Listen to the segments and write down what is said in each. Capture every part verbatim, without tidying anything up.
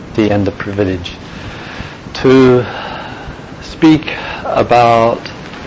the and the privilege to speak about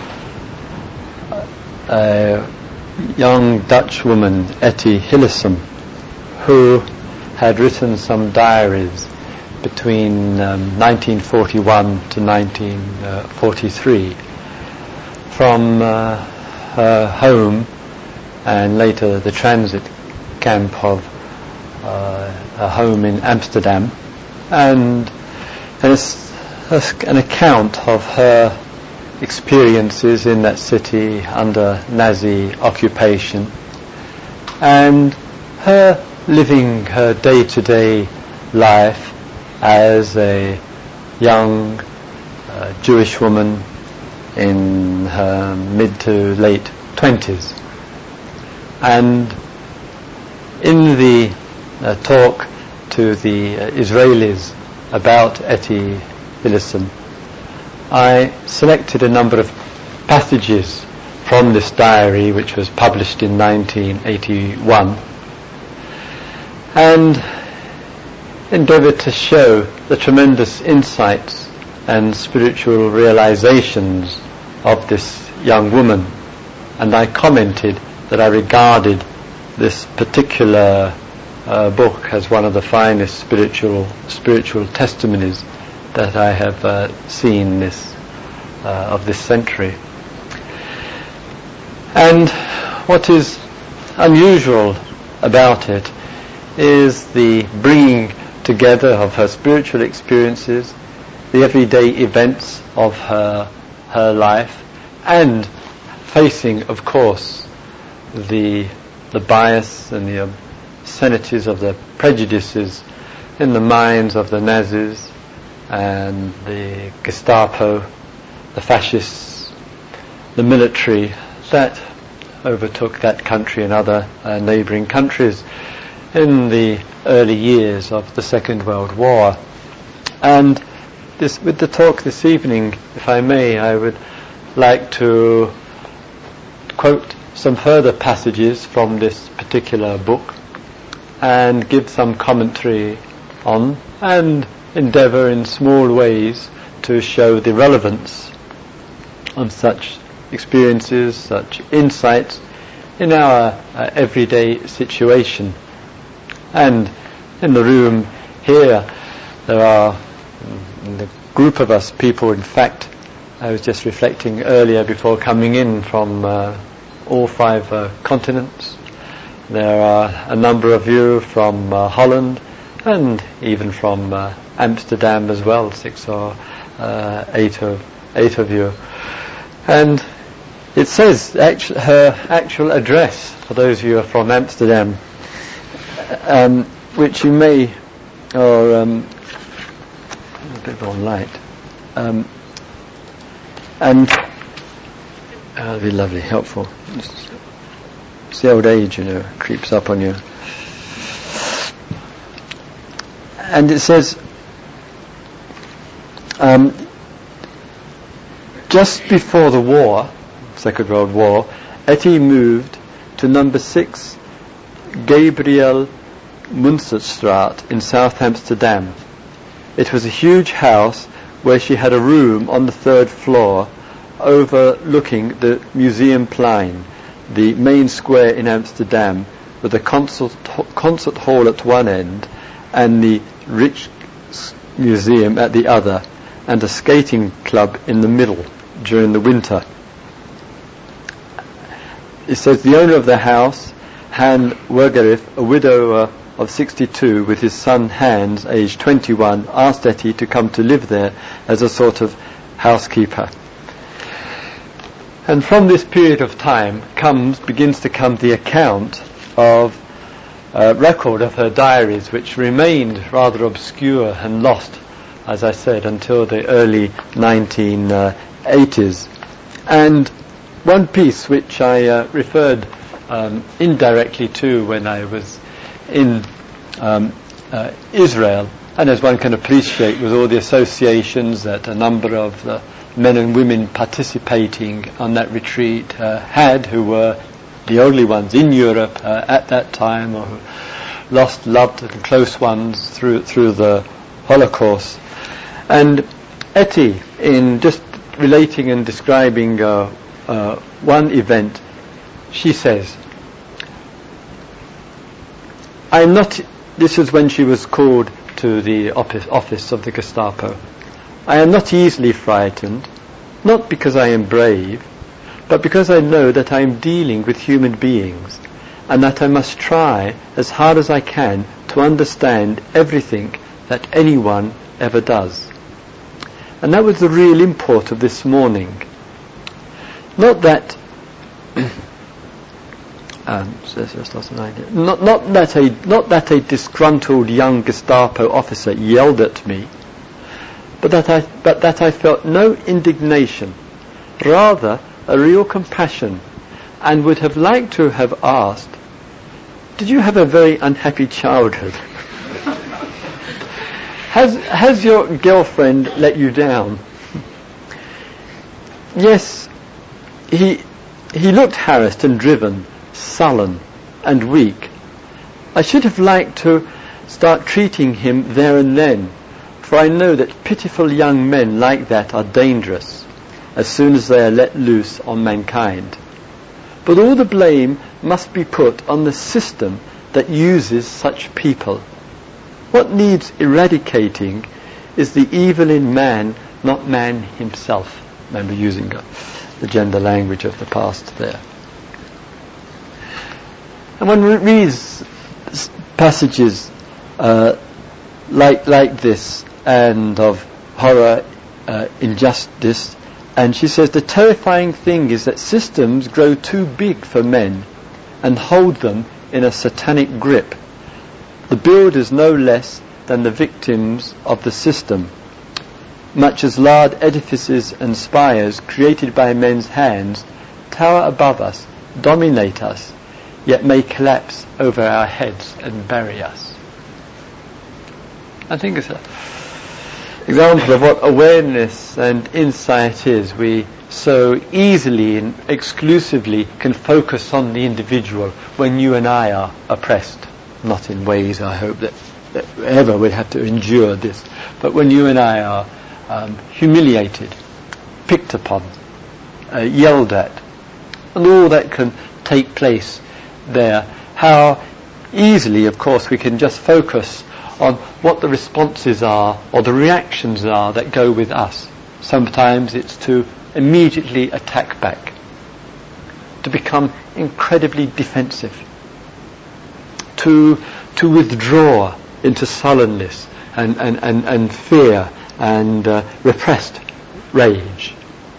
a young Dutch woman, Etty Hillesum, who had written some diaries between um, nineteen forty-one to nineteen forty-three from uh, her home and later the transit camp of uh, her home in Amsterdam, and, and it's an account of her experiences in that city under Nazi occupation and her living her day-to-day life as a young uh, Jewish woman in her mid to late twenties. And in the uh, talk to the uh, Israelis about Etty Hillesum, I selected a number of passages from this diary, which was published in nineteen eighty-one, and endeavoured to show the tremendous insights and spiritual realizations of this young woman. And I commented that I regarded this particular uh, book as one of the finest spiritual spiritual testimonies that I have uh, seen this uh, of this century. And what is unusual about it is the bringing together of her spiritual experiences, the everyday events of her her life, and facing, of course, the the bias and the obscenities of the prejudices in the minds of the Nazis and the Gestapo, the fascists, the military that overtook that country and other uh, neighbouring countries in the early years of the Second World War. And this, with the talk this evening, if I may, I would like to quote some further passages from this particular book and give some commentary on and endeavour in small ways to show the relevance of such experiences, such insights in our uh, everyday situation. And in the room here there are in the group of us people, in fact I was just reflecting earlier before coming in, from uh, all five uh, continents. There are a number of you from uh, Holland and even from uh, Amsterdam as well, six or uh, eight of eight of you. And it says actu- her actual address, for those of you who are from Amsterdam, um, which you may, or um, a bit more light, um, and that'll be lovely, helpful. It's the old age, you know, creeps up on you. And it says, um, just before the war, Second World War, Etty moved to number six Gabriel Munsterstraat in South Amsterdam. It was a huge house where she had a room on the third floor overlooking the Museumplein, the main square in Amsterdam, with a concert, concert hall at one end and the Rijksmuseum at the other, and a skating club in the middle during the winter. It says the owner of the house, Han Wergerif, a widower of sixty-two, with his son Hans, aged twenty-one, asked Etty to come to live there as a sort of housekeeper. And from this period of time comes, begins to come the account of a record of her diaries, which remained rather obscure and lost, as I said, until the early nineteen eighties. And one piece which I uh, referred um, indirectly to when I was in um, uh, Israel, and as one can appreciate with all the associations that a number of the men and women participating on that retreat uh, had, who were the only ones in Europe uh, at that time, or who lost loved and close ones through through the Holocaust. And Etty, in just relating and describing uh, uh, one event, she says, I am not, this is when she was called to the office, office of the Gestapo, I am not easily frightened, not because I am brave, but because I know that I am dealing with human beings, and that I must try as hard as I can to understand everything that anyone ever does. And that was the real import of this morning. Not that um, so just lost an idea. Not, not that a not that a disgruntled young Gestapo officer yelled at me, but that I but that I felt no indignation, rather a real compassion, and would have liked to have asked, did you have a very unhappy childhood? has has your girlfriend let you down? Yes, he he looked harassed and driven, sullen and weak. I should have liked to start treating him there and then, for I know that pitiful young men like that are dangerous as soon as they are let loose on mankind. But all the blame must be put on the system that uses such people. What needs eradicating is the evil in man, not man himself. Remember using uh, the gender language of the past there. And one re- reads passages uh, like like this and of horror, uh, injustice, and she says the terrifying thing is that systems grow too big for men and hold them in a satanic grip. The builders no less than the victims of the system, much as large edifices and spires created by men's hands tower above us, dominate us, yet may collapse over our heads and bury us. I think it's an example of what awareness and insight is. We so easily and exclusively can focus on the individual when you and I are oppressed. Not in ways, I hope, that, that ever we'd have to endure this, but when you and I are um, humiliated, picked upon, uh, yelled at, and all that can take place there, how easily, of course, we can just focus on what the responses are or the reactions are that go with us. Sometimes it's to immediately attack back, to become incredibly defensive, to to withdraw into sullenness and, and, and, and fear and uh, repressed rage.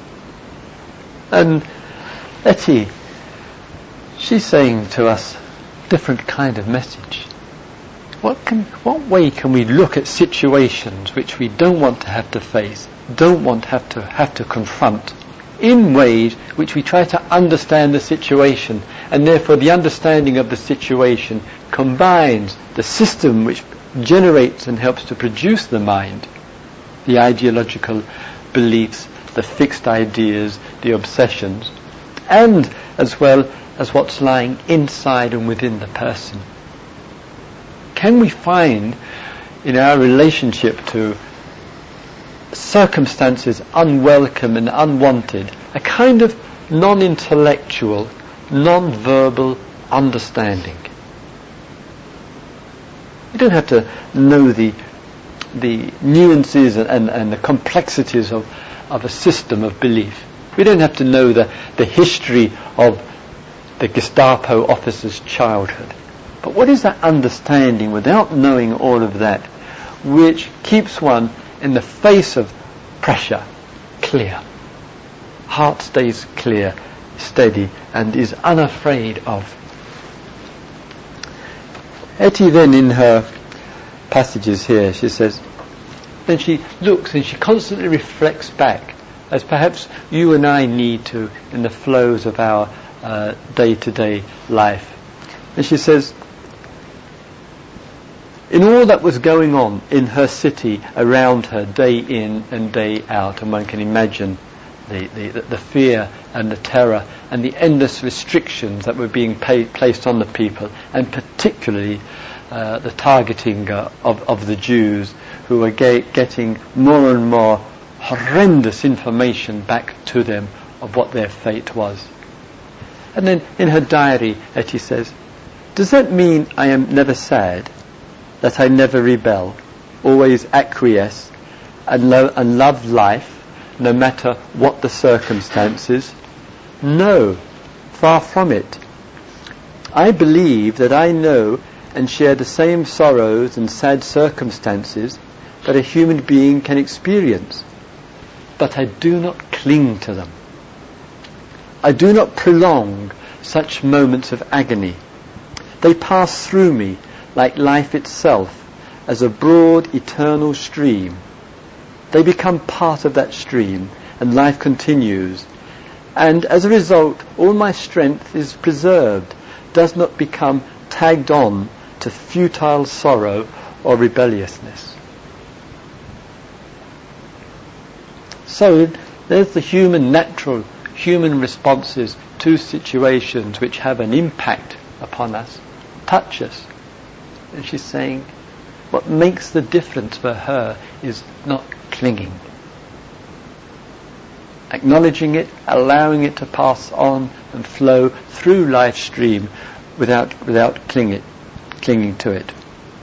And Etty, she's saying to us a different kind of message. What can, what way can we look at situations which we don't want to have to face, don't want to have to have to confront, in ways which we try to understand the situation, and therefore the understanding of the situation combines the system which generates and helps to produce the mind, the ideological beliefs, the fixed ideas, the obsessions, and as well as what's lying inside and within the person. Can we find in our relationship to circumstances unwelcome and unwanted a kind of non-intellectual, non-verbal understanding? You don't have to know the the nuances and, and, and the complexities of, of a system of belief. We don't have to know the, the history of the Gestapo officer's childhood. But what is that understanding, without knowing all of that, which keeps one in the face of pressure clear? Heart stays clear, steady, and is unafraid of. Etty then, in her passages here, she says, then she looks and she constantly reflects back, as perhaps you and I need to in the flows of our uh, day-to-day life. And she says, in all that was going on in her city, around her, day in and day out, and one can imagine the, the, the fear and the terror and the endless restrictions that were being pay, placed on the people, and particularly uh, the targeting uh, of, of the Jews, who were ge- getting more and more horrendous information back to them of what their fate was. And then in her diary, Etty says, "Does that mean I am never sad, that I never rebel, always acquiesce and, lo- and love life, no matter what the circumstances? No, far from it. I believe that I know and share the same sorrows and sad circumstances that a human being can experience, but I do not cling to them. I do not prolong such moments of agony. They pass through me like life itself, as a broad eternal stream. They become part of that stream, and life continues. And as a result, all my strength is preserved, does not become tagged on to futile sorrow or rebelliousness." So there's the human, natural, human responses to situations which have an impact upon us, touch us. And she's saying what makes the difference for her is not clinging. Acknowledging it, allowing it to pass on and flow through life's stream without without clinging, clinging to it.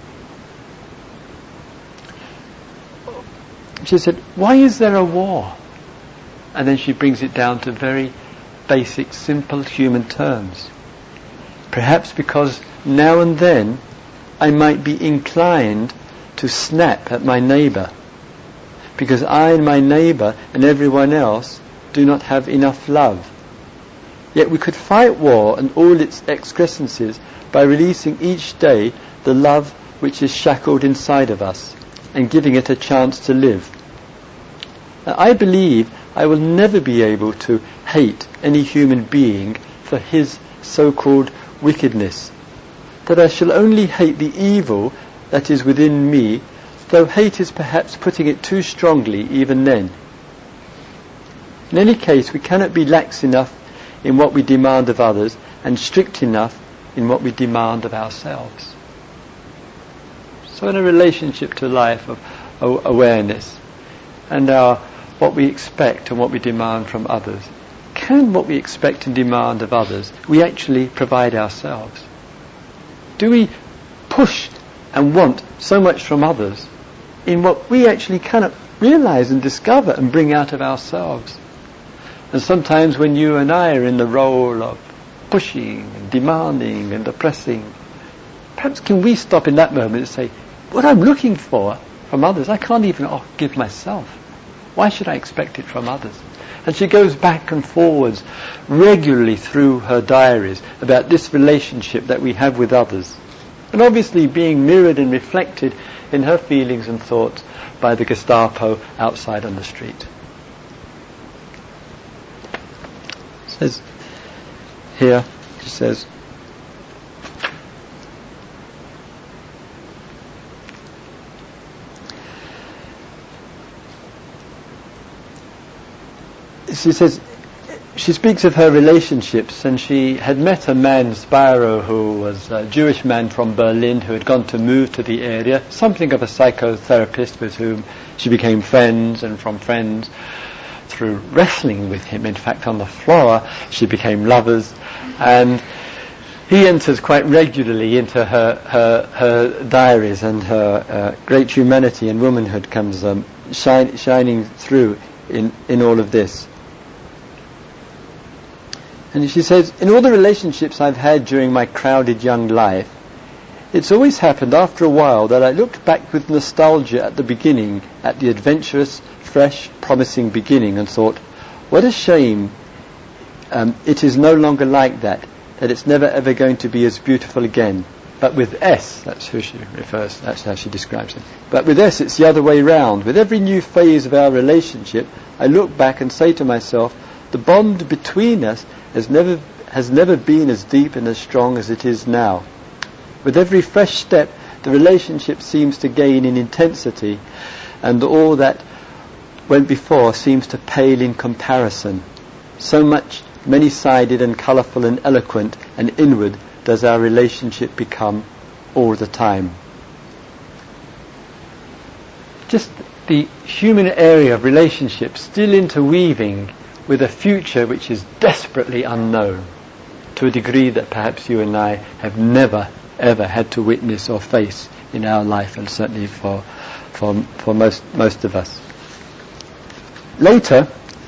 She said, "Why is there a war?" And then she brings it down to very basic, simple human terms. "Perhaps because now and then I might be inclined to snap at my neighbour, because I and my neighbour and everyone else do not have enough love. Yet we could fight war and all its excrescences by releasing each day the love which is shackled inside of us and giving it a chance to live. Now, I believe I will never be able to hate any human being for his so-called wickedness, that I shall only hate the evil that is within me, though hate is perhaps putting it too strongly even then. In any case, we cannot be lax enough in what we demand of others and strict enough in what we demand of ourselves." So in a relationship to life of o- awareness and our what we expect and what we demand from others, can what we expect and demand of others we actually provide ourselves? Do we push and want so much from others in what we actually cannot realize and discover and bring out of ourselves? And sometimes when you and I are in the role of pushing and demanding and oppressing, perhaps can we stop in that moment and say, what I'm looking for from others, I can't even give myself. Why should I expect it from others? And she goes back and forwards regularly through her diaries about this relationship that we have with others. And obviously being mirrored and reflected in her feelings and thoughts by the Gestapo outside on the street. It says here, she says, she says, she speaks of her relationships, and she had met a man, Spyro, who was a Jewish man from Berlin who had gone to move to the area, something of a psychotherapist with whom she became friends, and from friends through wrestling with him, in fact on the floor, she became lovers, and he enters quite regularly into her her, her diaries, and her uh, great humanity and womanhood comes um, shine, shining through in, in all of this. And she says, in all the relationships I've had during my crowded young life, it's always happened after a while that I looked back with nostalgia at the beginning, at the adventurous, fresh, promising beginning, and thought, what a shame um, it is no longer like that, that it's never ever going to be as beautiful again. But with S, that's who she refers, that's how she describes it. But with S, it's the other way round. With every new phase of our relationship, I look back and say to myself, the bond between us has never has never been as deep and as strong as it is now. With every fresh step, the relationship seems to gain in intensity, and all that went before seems to pale in comparison. So much many-sided and colourful and eloquent and inward does our relationship become all the time. just the human area of relationships still interweaving with a future which is desperately unknown, to a degree that perhaps you and I have never ever had to witness or face in our life, and certainly for for for most most of us. Later,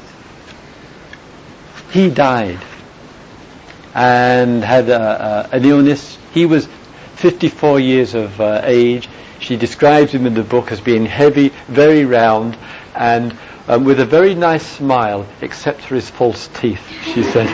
he died and had a, a, an illness. He was fifty-four years of uh, age. She describes him in the book as being heavy, very round, and um, with a very nice smile, except for his false teeth, she said.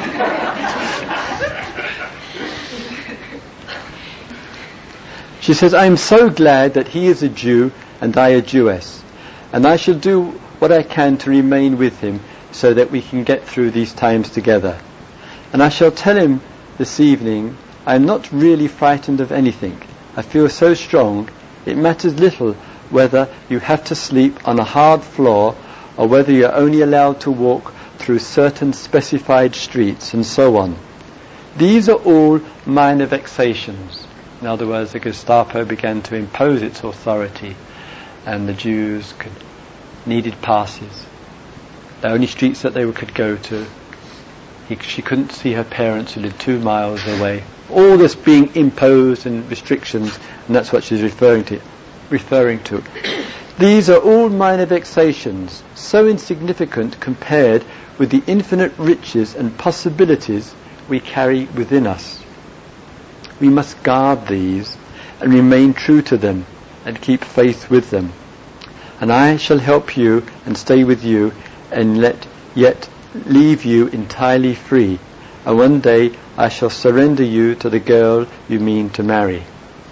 She says, "I am so glad that he is a Jew and I a Jewess, and I shall do what I can to remain with him so that we can get through these times together. And I shall tell him this evening, I am not really frightened of anything. I feel so strong, it matters little whether you have to sleep on a hard floor or whether you're only allowed to walk through certain specified streets and so on. These are all minor vexations." In other words, the Gestapo began to impose its authority, and the Jews could, needed passes. The only streets that they could go to. He, she couldn't see her parents who lived two miles away. All this being imposed and restrictions, and that's what she's referring to. Referring to. These are all minor vexations, so insignificant compared with the infinite riches and possibilities we carry within us. We must guard these and remain true to them and keep faith with them. And I shall help you and stay with you and let yet leave you entirely free. And one day I shall surrender you to the girl you mean to marry.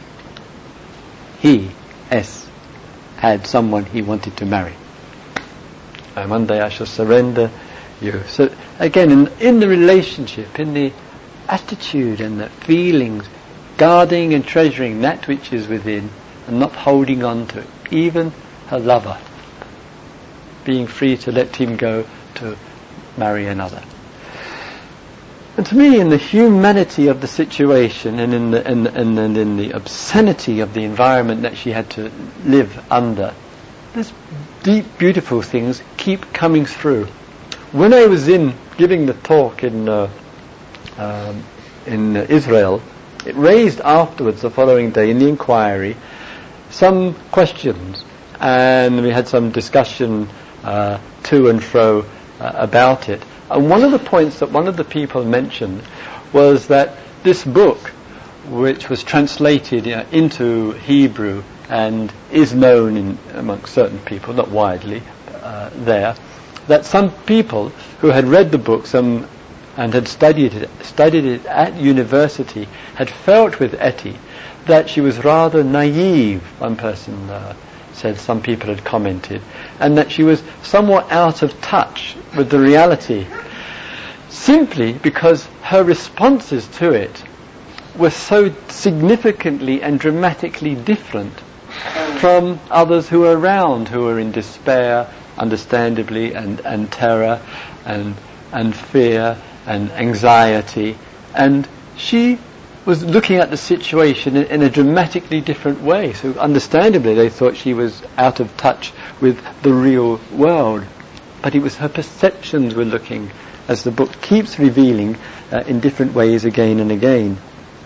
He, S, had someone he wanted to marry. And one day I shall surrender you. So again, in, in the relationship, in the attitude and the feelings, guarding and treasuring that which is within and not holding on to it. Even her lover, being free to let him go to marry another. And to me, in the humanity of the situation and in the, and, and, and in the obscenity of the environment that she had to live under, these deep, beautiful things keep coming through. When I was in giving the talk in uh, um, in Israel, it raised afterwards, the following day, in the inquiry, some questions, and we had some discussion uh, to and fro uh, about it. And one of the points that one of the people mentioned was that this book, which was translated uh, into Hebrew and is known in, amongst certain people, not widely uh, there, that some people who had read the book, some and had studied it, studied it at university, had felt with Etty that she was rather naive, one person uh, said, some people had commented, and that she was somewhat out of touch with the reality, simply because her responses to it were so significantly and dramatically different from others who were around, who were in despair, understandably, and, and terror, and and fear, and anxiety, and she was looking at the situation in, in a dramatically different way. So understandably they thought she was out of touch with the real world, but it was her perceptions were looking, as the book keeps revealing uh, in different ways again and again.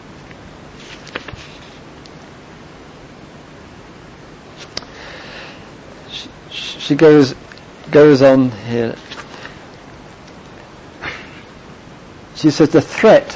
She, she goes goes on here. She says, the threat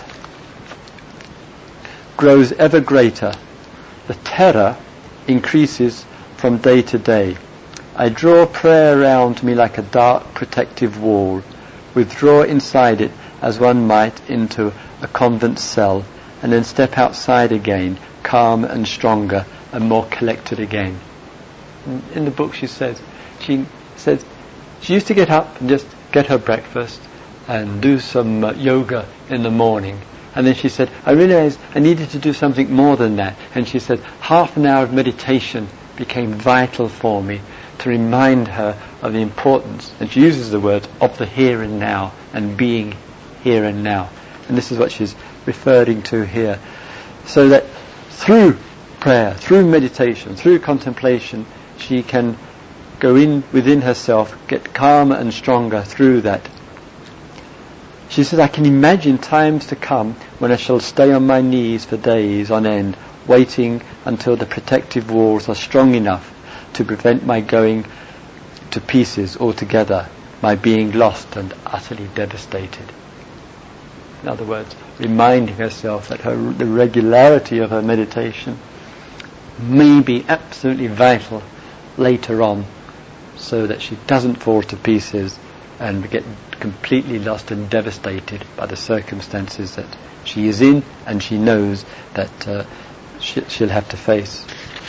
grows ever greater. The terror increases from day to day. I draw prayer around me like a dark protective wall, withdraw inside it as one might into a convent cell, and then step outside again, calm and stronger and more collected again. In the book she says, she says, she used to get up and just get her breakfast and do some uh, yoga in the morning. And then she said, I realized I needed to do something more than that. And she said, half an hour of meditation became vital for me to remind her of the importance, and she uses the word, of the here and now, and being here and now. And this is what she's referring to here. So that through prayer, through meditation, through contemplation, she can go in within herself, get calmer and stronger through that. She says, I can imagine times to come when I shall stay on my knees for days on end, waiting until the protective walls are strong enough to prevent my going to pieces altogether, my being lost and utterly devastated. In other words, reminding herself that her, the regularity of her meditation may be absolutely vital later on, so that she doesn't fall to pieces and get completely lost and devastated by the circumstances that she is in and she knows that uh, she, she'll have to face.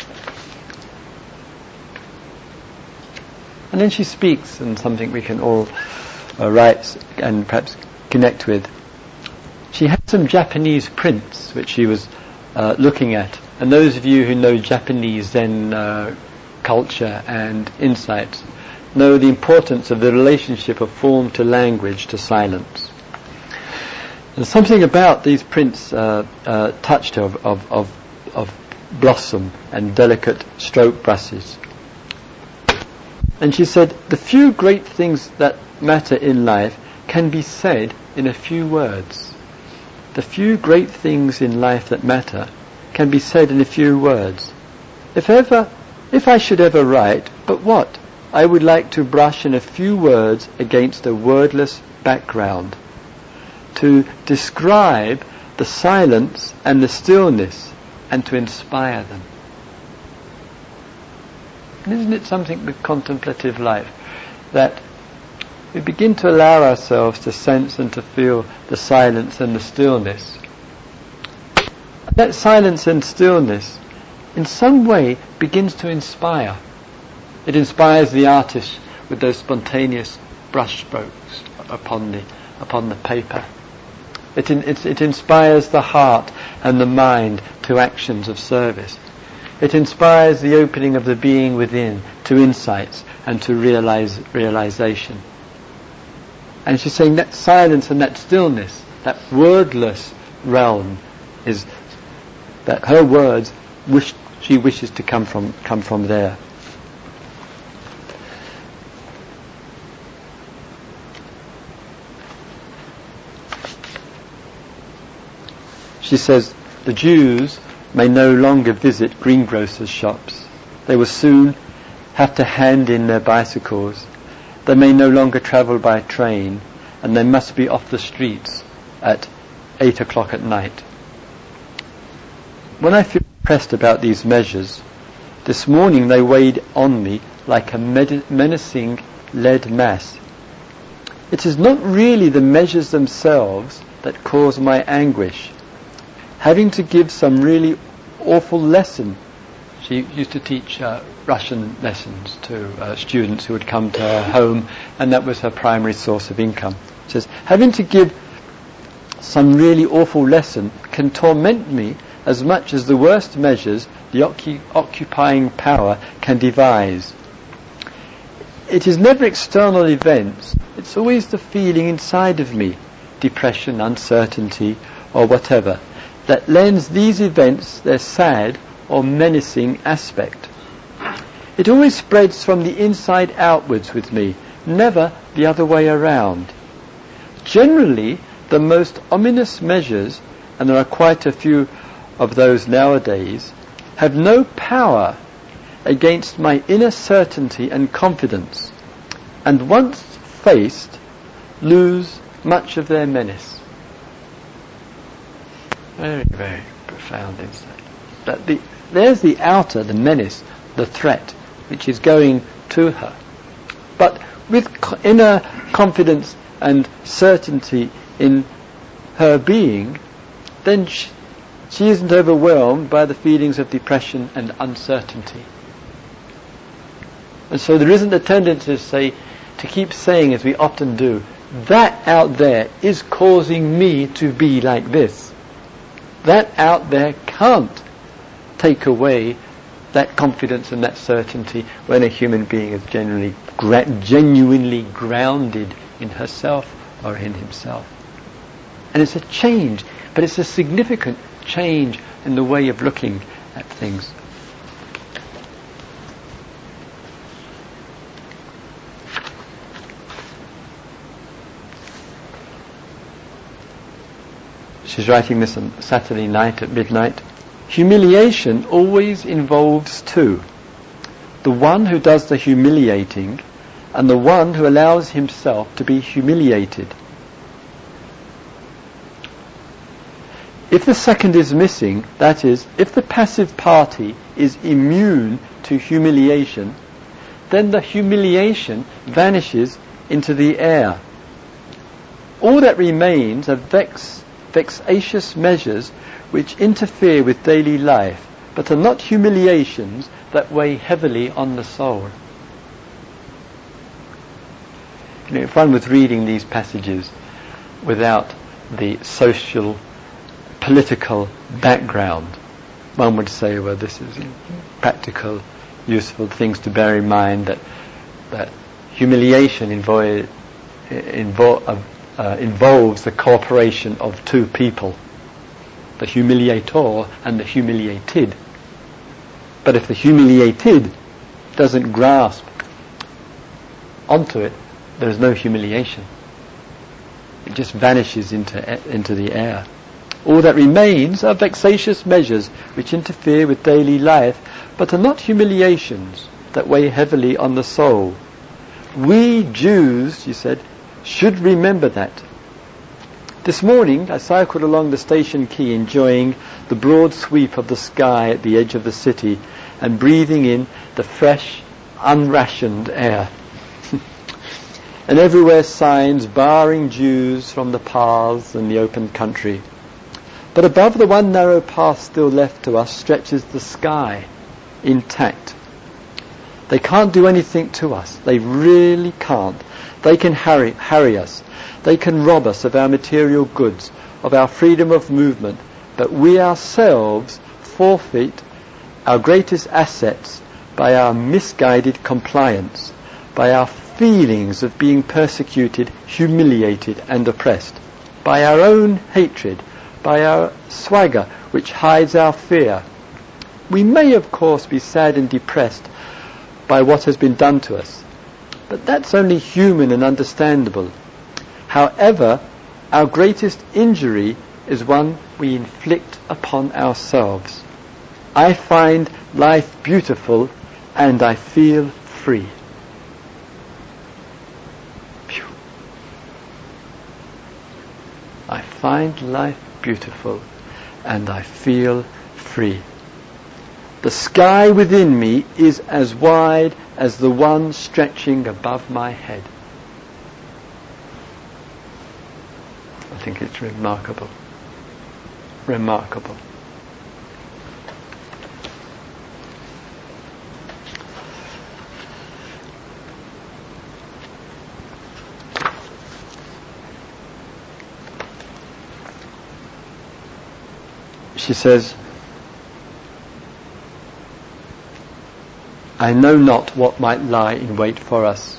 And then she speaks, and something we can all uh, write and perhaps connect with. She had some Japanese prints which she was uh, looking at, and those of you who know Japanese Zen uh, culture and insights know the importance of the relationship of form to language to silence. And something about these prints uh, uh, touched her of, of, of, of blossom and delicate stroke brushes. And she said, the few great things that matter in life can be said in a few words. The few great things in life that matter can be said in a few words. If ever, if I should ever write, but what? I would like to brush in a few words against a wordless background, to describe the silence and the stillness and to inspire them. And isn't it something with contemplative life, that we begin to allow ourselves to sense and to feel the silence and the stillness. That silence and stillness in some way begins to inspire. It inspires the artist with those spontaneous brush strokes upon the upon the paper. It, in, it, it inspires the heart and the mind to actions of service. It inspires the opening of the being within to insights and to realize, realization. And she's saying that silence and that stillness, that wordless realm, is that her words wish she wishes to come from come from there. She says, the Jews may no longer visit greengrocers' shops. They will soon have to hand in their bicycles. They may no longer travel by train, and they must be off the streets at eight o'clock at night. When I feel pressed about these measures, this morning they weighed on me like a med- menacing lead mass. It is not really the measures themselves that cause my anguish. Having to give some really awful lesson. She used to teach uh, Russian lessons to uh, students who would come to her home, and that was her primary source of income. She says, having to give some really awful lesson can torment me as much as the worst measures the ocu- occupying power can devise. It is never external events, it's always the feeling inside of me, depression, uncertainty, or whatever, that lends these events their sad or menacing aspect. It always spreads from the inside outwards with me, never the other way around. Generally, the most ominous measures, and there are quite a few of those nowadays, have no power against my inner certainty and confidence, and once faced, lose much of their menace. Very, very profound insight. That the, there's the outer, the menace, the threat, which is going to her. But with co- inner confidence and certainty in her being, then she, she isn't overwhelmed by the feelings of depression and uncertainty. And so there isn't a tendency to say, to keep saying, as we often do, that out there is causing me to be like this. That out there can't take away that confidence and that certainty when a human being is generally gra- genuinely grounded in herself or in himself. And it's a change, but it's a significant change in the way of looking at things. she's writing this on Saturday night at midnight. Humiliation always involves two. The one who does the humiliating and the one who allows himself to be humiliated. If the second is missing, that is, if the passive party is immune to humiliation, then the humiliation vanishes into the air. All that remains are vex, vexatious measures which interfere with daily life, but are not humiliations that weigh heavily on the soul. You know, if one was reading these passages without the social, political background, one would say, well, this is practical, useful things to bear in mind, that that humiliation invo- invo- uh, uh, involves the cooperation of two people, the humiliator and the humiliated. But if the humiliated doesn't grasp onto it, there is no humiliation. It just vanishes into into the air. All that remains are vexatious measures which interfere with daily life, but are not humiliations that weigh heavily on the soul. We Jews, she said, should remember that. This morning I cycled along the station quay, enjoying the broad sweep of the sky at the edge of the city and breathing in the fresh, unrationed air. And everywhere signs barring Jews from the paths and the open country. But above the one narrow path still left to us stretches the sky, intact. They can't do anything to us. They really can't. They can harry, harry us. They can rob us of our material goods, of our freedom of movement. But we ourselves forfeit our greatest assets by our misguided compliance, by our feelings of being persecuted, humiliated and oppressed, by our own hatred, by our swagger which hides our fear. We may of course be sad and depressed by what has been done to us, but that's only human and understandable. However, our greatest injury is one we inflict upon ourselves. I find life beautiful and I feel free. Phew. I find life beautiful and I feel free. The sky within me is as wide as the one stretching above my head. I think it's remarkable. Remarkable. She says, I know not what might lie in wait for us.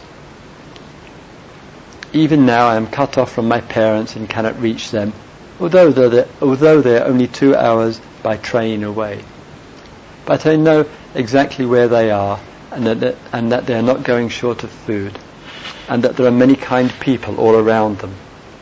Even now I am cut off from my parents and cannot reach them, although they're, although they're only two hours by train away. But I know exactly where they are, and that, and that they are not going short of food, and that there are many kind people all around them.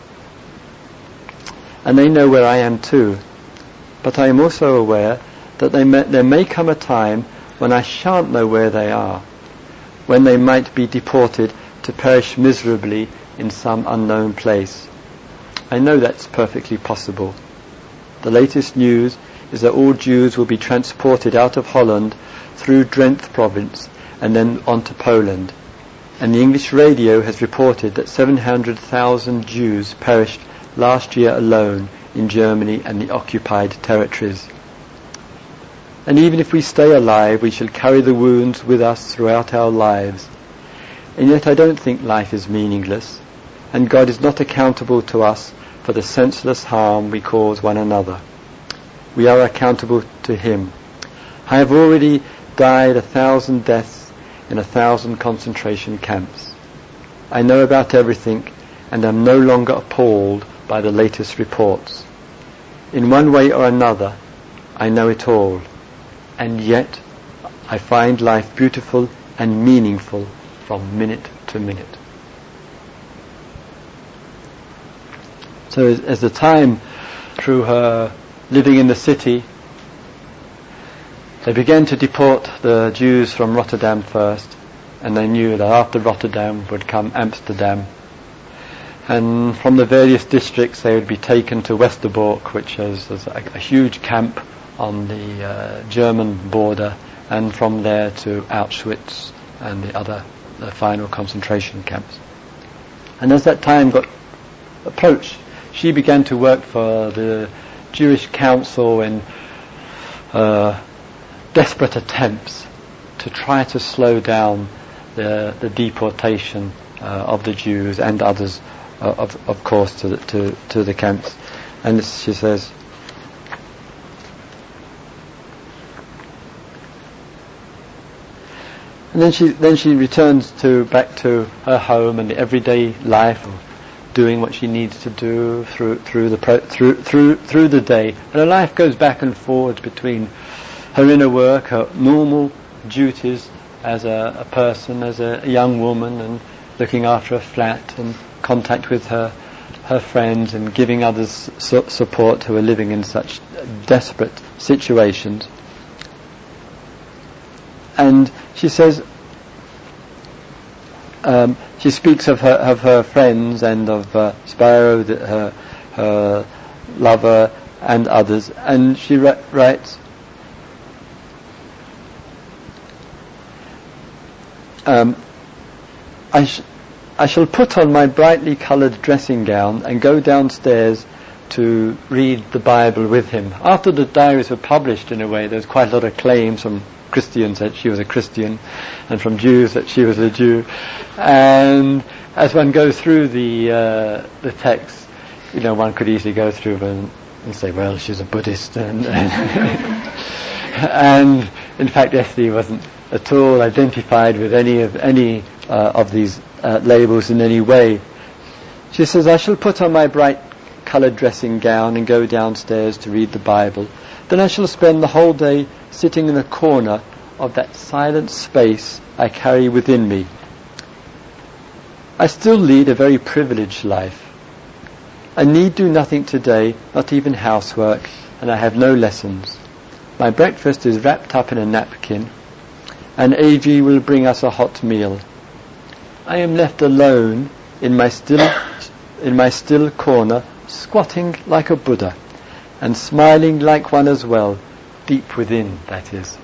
And they know where I am too. But I am also aware that they may, there may come a time when I shan't know where they are, when they might be deported to perish miserably in some unknown place. I know that's perfectly possible. The latest news is that all Jews will be transported out of Holland through Drenthe province and then on to Poland. And the English radio has reported that seven hundred thousand Jews perished last year alone in Germany and the occupied territories. And even if we stay alive, we shall carry the wounds with us throughout our lives. And yet I don't think life is meaningless, and God is not accountable to us for the senseless harm we cause one another. We are accountable to Him. I have already died a thousand deaths in a thousand concentration camps. I know about everything and am no longer appalled by the latest reports. In one way or another, I know it all, and yet I find life beautiful and meaningful from minute to minute. So as, as the time through her living in the city, they began to deport the Jews from Rotterdam first, and they knew that after Rotterdam would come Amsterdam. And from the various districts they would be taken to Westerbork, which is, is a, a huge camp on the uh, German border, and from there to Auschwitz and the other the final concentration camps. And as that time got approached, she began to work for the Jewish Council in uh, desperate attempts to try to slow down the, the deportation uh, of the Jews and others, uh, of, of course, to the, to, to the camps. And she says, and then she then she returns to back to her home and the everyday life, of doing what she needs to do through through the pro, through through through the day. And her life goes back and forwards between her inner work, her normal duties as a, a person, as a, a young woman, and looking after a flat and contact with her her friends and giving others su- support who are living in such desperate situations. And she says, um, she speaks of her of her friends and of uh, Spiro, the, her her lover, and others, and she ri- writes, um, I, sh- I shall put on my brightly coloured dressing gown and go downstairs to read the Bible with him. After the diaries were published, in a way, there was quite a lot of claims from Christians that she was a Christian, and from Jews that she was a Jew. And as one goes through the uh, the text, you know, one could easily go through and, and say, well, she's a Buddhist, and and in fact, Esther wasn't at all identified with any of any uh, of these uh, labels in any way. She says, I shall put on my bright coloured dressing gown and go downstairs to read the Bible. Then I shall spend the whole day sitting in a corner of that silent space I carry within me. I still lead a very privileged life. I need do nothing today, not even housework, and I have no lessons. My breakfast is wrapped up in a napkin, and A G will bring us a hot meal. I am left alone in my still, in my still corner, squatting like a Buddha, and smiling like one as well, deep within, that is.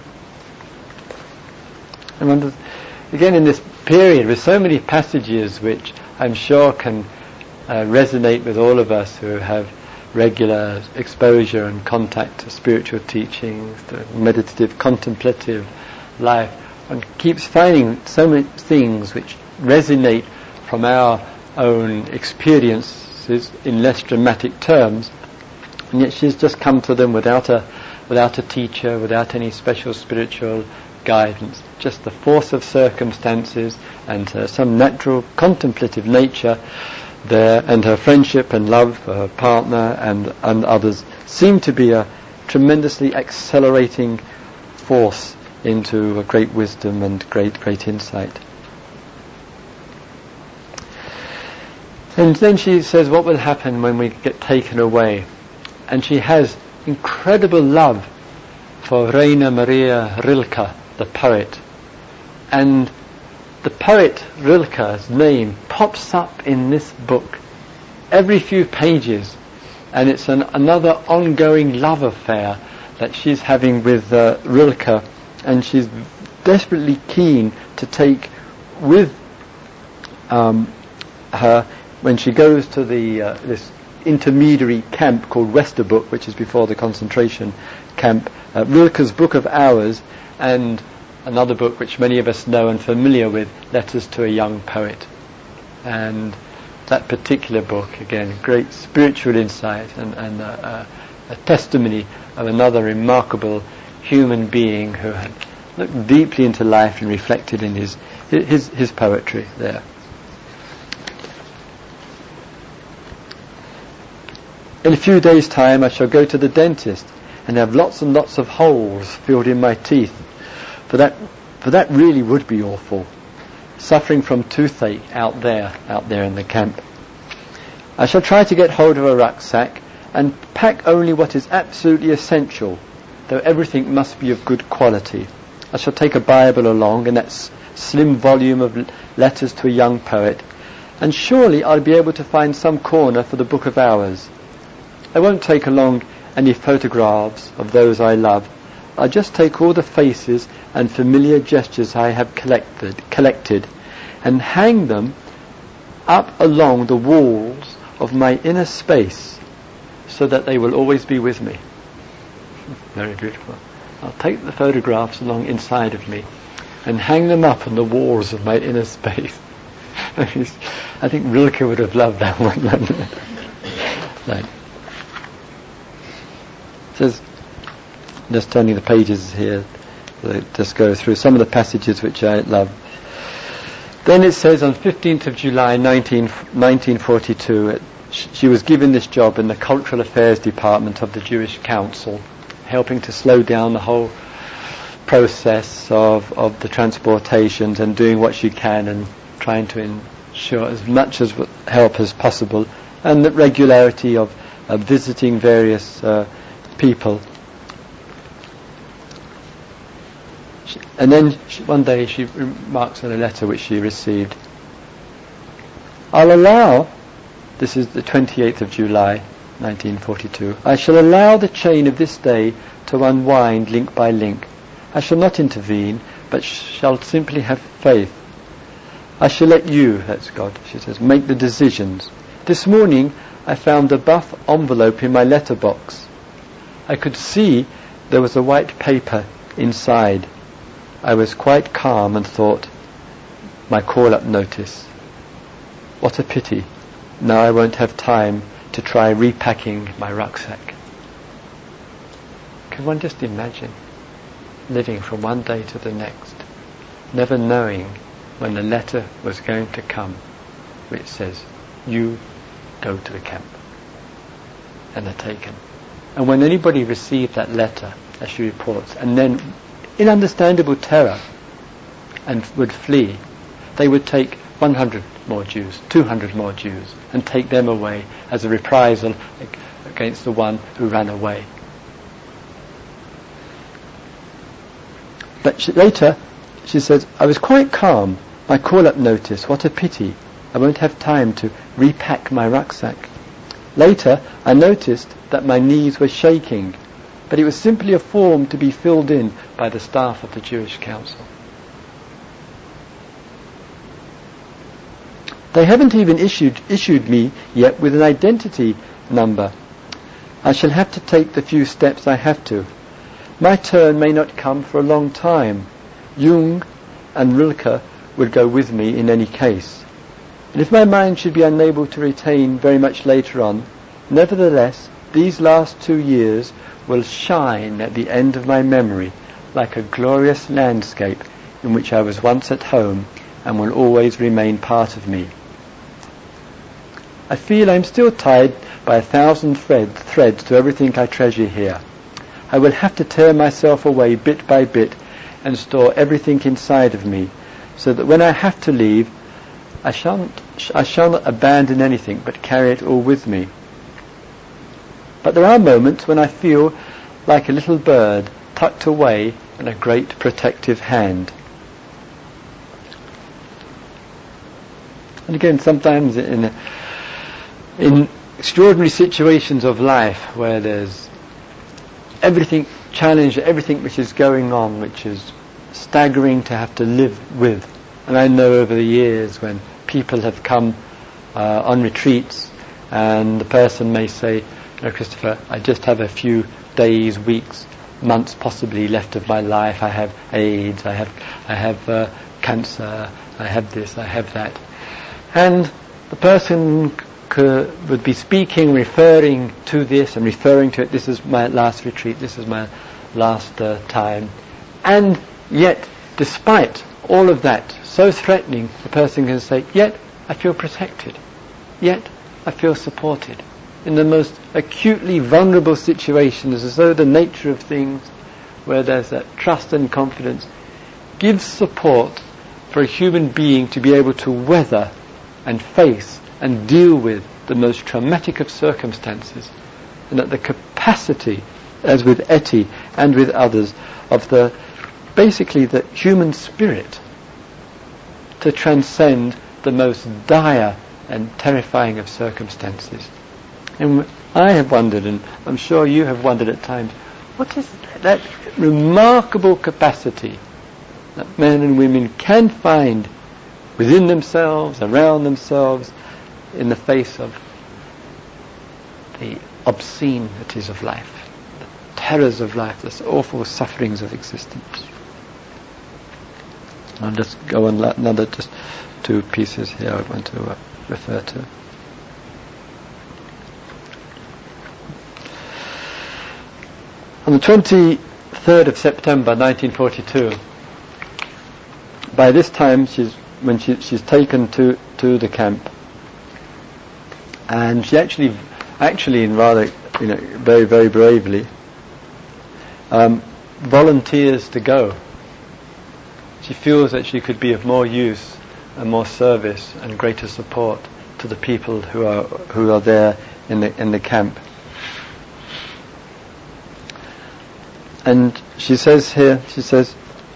I wonder, again, in this period, with so many passages which I'm sure can uh, resonate with all of us who have regular exposure and contact to spiritual teachings, to meditative, contemplative life, one keeps finding so many things which resonate from our own experiences in less dramatic terms, and yet she's just come to them without a without a teacher, without any special spiritual guidance, just the force of circumstances and uh, some natural contemplative nature there, and her friendship and love for her partner and, and others seem to be a tremendously accelerating force into a great wisdom and great, great insight. And then she says, what will happen when we get taken away? And she has incredible love for Rainer Maria Rilke, the poet. And the poet Rilke's name pops up in this book every few pages, and it's an, another ongoing love affair that she's having with uh, Rilke, and she's desperately keen to take with um, her when she goes to the uh, this intermediary camp called Westerbork, which is before the concentration camp, uh, Rilke's Book of Hours, and another book which many of us know and familiar with, Letters to a Young Poet. And that particular book, again, great spiritual insight and, and uh, a testimony of another remarkable human being who had looked deeply into life and reflected in his his, his poetry there. In a few days' time I shall go to the dentist and have lots and lots of holes filled in my teeth. For that, for that really would be awful. Suffering from toothache out there, out there in the camp. I shall try to get hold of a rucksack and pack only what is absolutely essential, though everything must be of good quality. I shall take a Bible along and that s- slim volume of l- letters to a young poet, and surely I'll be able to find some corner for the Book of Hours. I won't take along any photographs of those I love. I'll just take all the faces and familiar gestures I have collected, collected and hang them up along the walls of my inner space so that they will always be with me. Very beautiful. I'll take the photographs along inside of me and hang them up on the walls of my inner space. I think Rilke would have loved that one. Right. It says, just turning the pages here, just go through some of the passages which I love. Then it says on fifteenth of July nineteen forty-two, she was given this job in the Cultural Affairs Department of the Jewish Council, helping to slow down the whole process of, of the transportations and doing what she can and trying to ensure as much as help as possible, and the regularity of, of visiting various uh, people. She, and then she, one day she remarks on a letter which she received, I'll allow, this is the twenty-eighth of July nineteen forty-two, I shall allow the chain of this day to unwind link by link. I shall not intervene, but shall simply have faith. I shall let you, that's God, she says, make the decisions. This morning I found a buff envelope in my letterbox. I could see there was a white paper inside. I was quite calm and thought, my call-up notice. What a pity. Now I won't have time to try repacking my rucksack. Can one just imagine living from one day to the next, never knowing when the letter was going to come, which says, you go to the camp, and are taken. And when anybody received that letter, as she reports, and then in understandable terror and would flee, they would take one hundred more Jews, two hundred more Jews, and take them away as a reprisal against the one who ran away. But she, later, she says, I was quite calm. My call-up notice, what a pity. I won't have time to repack my rucksack. Later, I noticed that my knees were shaking, but it was simply a form to be filled in by the staff of the Jewish Council. They haven't even issued, issued me yet with an identity number. I shall have to take the few steps I have to. My turn may not come for a long time. Jung and Rilke would go with me in any case. And if my mind should be unable to retain very much later on, nevertheless, these last two years will shine at the end of my memory like a glorious landscape in which I was once at home and will always remain part of me. I feel I am still tied by a thousand thread, threads to everything I treasure here. I will have to tear myself away bit by bit and store everything inside of me, so that when I have to leave, I shan't, I shall not abandon anything but carry it all with me. But there are moments when I feel like a little bird tucked away in a great protective hand. And again, sometimes in in extraordinary situations of life where there's everything challenged, everything which is going on, which is staggering to have to live with. And I know over the years when people have come uh, on retreats and the person may say, you know, Christopher, I just have a few days, weeks, months possibly left of my life. I have AIDS, I have I have uh, cancer, I have this, I have that. And the person c- would be speaking, referring to this and referring to it. This is my last retreat, this is my last uh, time. And yet, despite all of that, so threatening, the person can say, yet I feel protected. Yet I feel supported. In the most acutely vulnerable situations, as though the nature of things, where there's that trust and confidence, gives support for a human being to be able to weather and face and deal with the most traumatic of circumstances. and at the capacity, as with Etty and with others, of the basically the human spirit to transcend the most dire and terrifying of circumstances. And I have wondered, and I'm sure you have wondered at times, what is that remarkable capacity that men and women can find within themselves, around themselves, in the face of the obscenities of life, the terrors of life, the awful sufferings of existence. I'll just go on another just two pieces here I want to uh, refer to. On the twenty-third of September nineteen forty-two, by this time she's when she, she's taken to, to the camp, and she actually actually in rather you know very very bravely um, volunteers to go. She feels that she could be of more use and more service and greater support to the people who are who are there in the in the camp. And she says here, she says,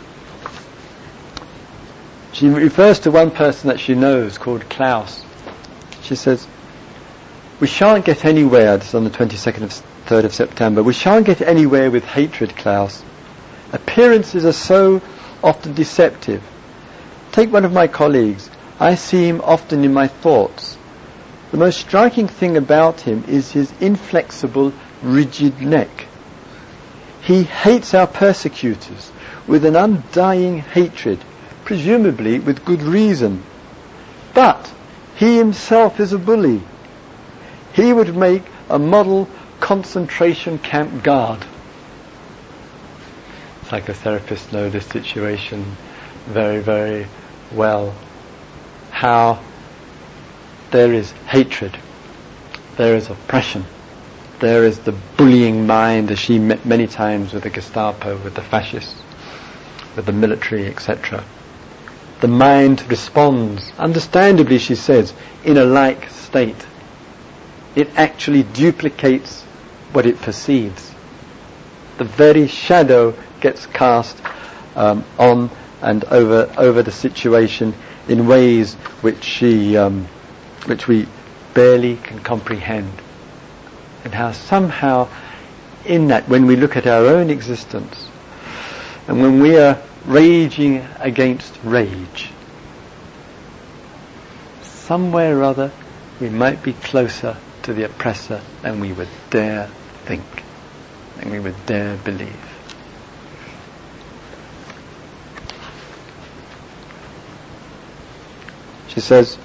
she refers to one person that she knows called Klaus. She says, we shan't get anywhere, this is on the twenty-second of third of September, we shan't get anywhere with hatred, Klaus. Appearances are so often deceptive. Take one of my colleagues. I see him often in my thoughts. The most striking thing about him is his inflexible, rigid neck. He hates our persecutors with an undying hatred, presumably with good reason. But he himself is a bully. He would make a model concentration camp guard. Psychotherapists know this situation very, very well. How there is hatred, there is oppression, there is the bullying mind, as she met many times with the Gestapo, with the fascists, with the military, et cetera. The mind responds, understandably, she says, in a like state. It actually duplicates what it perceives. The very shadow gets cast um, on and over over the situation in ways which she, um, which we barely can comprehend. And how somehow in that, when we look at our own existence, and when we are raging against rage, somewhere or other we might be closer to the oppressor than we would dare think, than we would dare believe. She says,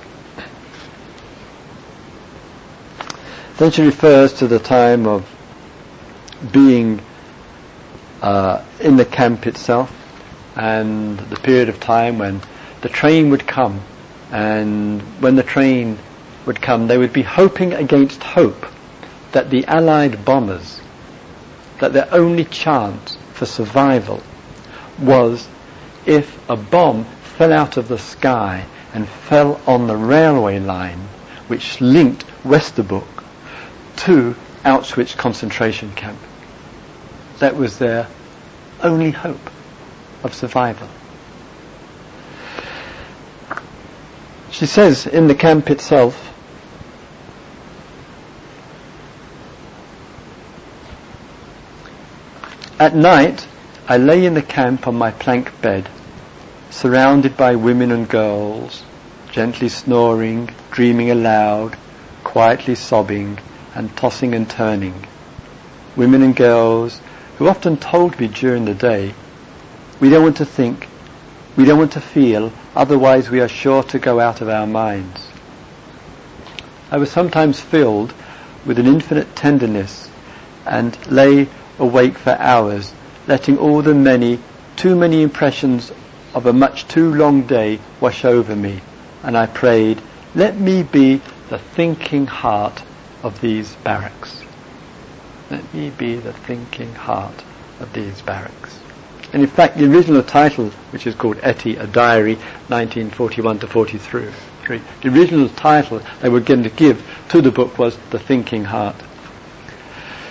then she refers to the time of being uh, in the camp itself, and the period of time when the train would come, and when the train would come they would be hoping against hope that the Allied bombers, that their only chance for survival was if a bomb fell out of the sky and fell on the railway line which linked Westerbork to Auschwitz concentration camp. That was their only hope of survival. She says in the camp itself, at night I lay in the camp on my plank bed, surrounded by women and girls, gently snoring, dreaming aloud, quietly sobbing, and tossing and turning. Women and girls who often told me during the day, we don't want to think, we don't want to feel, otherwise we are sure to go out of our minds. I was sometimes filled with an infinite tenderness and lay awake for hours, letting all the many, too many impressions of a much too long day wash over me, and I prayed, let me be the thinking heart of these barracks. Let me be the thinking heart of these barracks. And in fact, the original title, which is called Etty, a Diary, nineteen forty-one to forty-three, the original title they were going to give to the book was The Thinking Heart.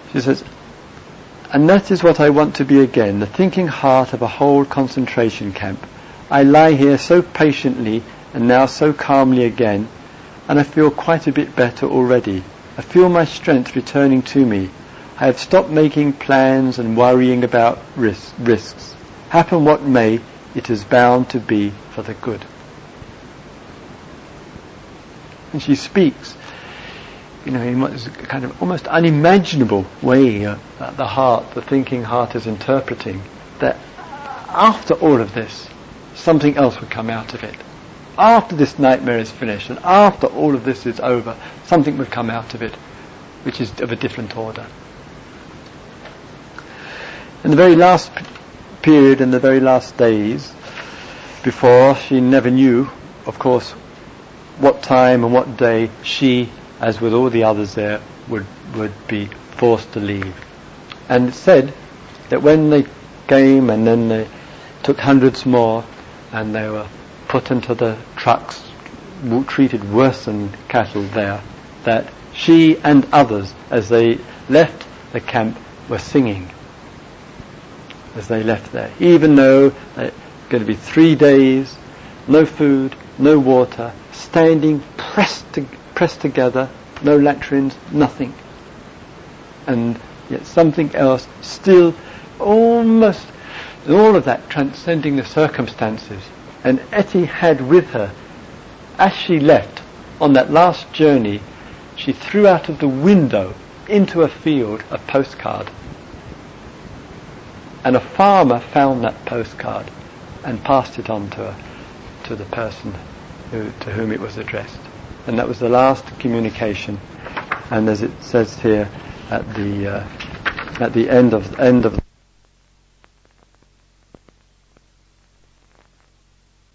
She says, and that is what I want to be again, the thinking heart of a whole concentration camp. I lie here so patiently and now so calmly again, and I feel quite a bit better already. I feel my strength returning to me. I have stopped making plans and worrying about ris- risks. Happen what may, it is bound to be for the good. And she speaks, you know, in what is a kind of almost unimaginable way uh, that the heart, the thinking heart is interpreting, that after all of this, something else would come out of it. After this nightmare is finished, and after all of this is over, something would come out of it, which is of a different order. In the very last p- period, in the very last days, before, she never knew, of course, what time and what day she, as with all the others there, would would be forced to leave. And it said that when they came and then they took hundreds more and they were put into the trucks, treated worse than cattle there, that she and others, as they left the camp, were singing as they left there, even though they're going to be three days, no food, no water, standing pressed to, pressed together, no latrines, nothing. And yet something else still almost, all of that transcending the circumstances. And Etty had with her, as she left on that last journey, she threw out of the window into a field a postcard. And a farmer found that postcard and passed it on to her, to the person who, to whom it was addressed. And that was the last communication. And as it says here at the uh, at the end of end of